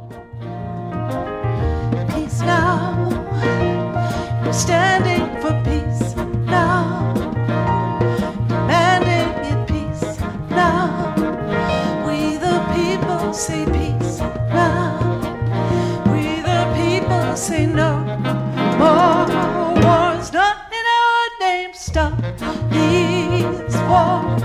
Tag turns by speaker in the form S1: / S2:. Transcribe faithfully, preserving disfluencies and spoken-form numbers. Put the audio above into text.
S1: Peace now. We're standing for peace now. Demanding it peace now. We the people say peace now. We the people say no more wars. Not in our name. Stop these wars.